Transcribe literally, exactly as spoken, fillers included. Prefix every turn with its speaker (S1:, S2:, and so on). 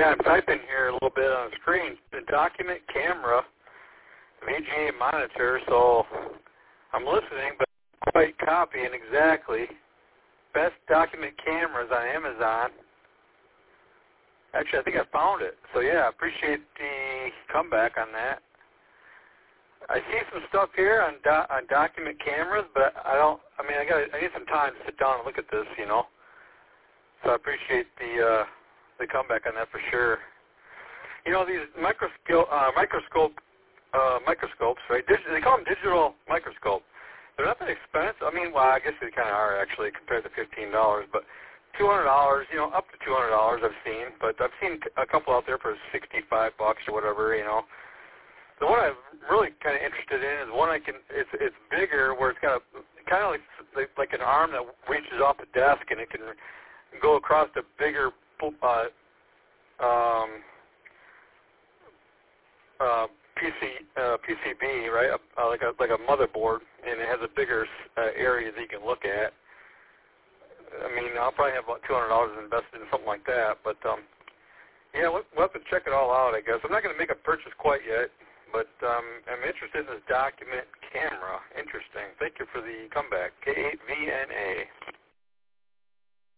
S1: Yeah, I'm typing here a little bit on the screen. The document camera, V G A monitor, so I'm listening, but not quite copying exactly. Best document cameras on Amazon. Actually, I think I found it. So yeah, I appreciate the comeback on that. I see some stuff here on do, on document cameras, but I don't. I mean, I got. I need some time to sit down and look at this, you know. So I appreciate the uh, the comeback on that for sure. You know, these microscope uh, microscope uh, microscopes, right? Dig- they call them digital microscope. They're not that expensive. I mean, well, I guess they kind of are actually compared to fifteen dollars, but two hundred dollars, you know, up to two hundred dollars I've seen, but I've seen a couple out there for sixty-five bucks or whatever, you know. The one I'm really kind of interested in is one I can. It's it's bigger, where it's got a kind of like like like an arm that reaches off the desk, and it can go across the bigger uh, um, uh, P C uh, P C B, right? Uh, like a like a motherboard, and it has a bigger uh, area that you can look at. I mean, I'll probably have about two hundred dollars invested in something like that, but um, yeah, we'll, we'll have to check it all out, I guess. I'm not going to make a purchase quite yet. But um, I'm interested in this document camera. Interesting. Thank you for the comeback. K eight V N A.